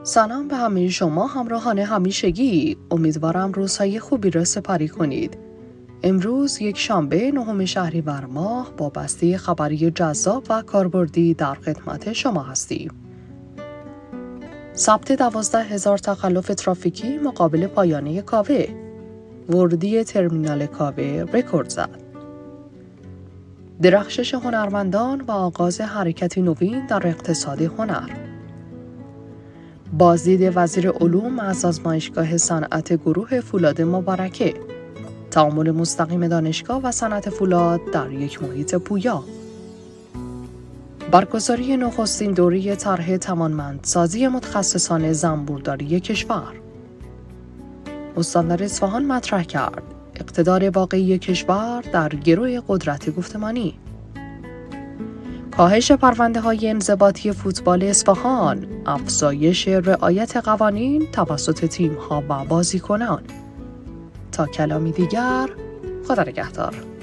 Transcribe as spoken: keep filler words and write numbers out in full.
سلام به همه شما همراهان همیشگی. امیدوارم روزهای خوبی را سپری کنید. امروز یک شنبه نهم شهریور ماه با بسته خبری جذاب و کاربردی در خدمت شما هستیم. ثبت دوازده هزار تخلف ترافیکی مقابل پایانه کاوه. ورودی ترمینال کاوه رکورد زد. درخشش هنرمندان و آغاز حرکتی نوین در اقتصاد هنر. بازدید وزیر علوم از آزمایشگاه صنعت گروه فولاد مبارکه. تعامل مستقیم دانشگاه و صنعت فولاد در یک محیط پویا. برگزاری نخستین دوره طرح توانمندسازی متخصصان زنبورداری کشور. استاندار اصفهان مطرح کرد اقتدار واقعی کشور در گروه قدرت گفتمانی. کاهش پرونده های انضباطی فوتبال اصفهان، افزایش رعایت قوانین توسط تیم ها و بازیکنان. تا کلامی دیگر، خدا نگهدار.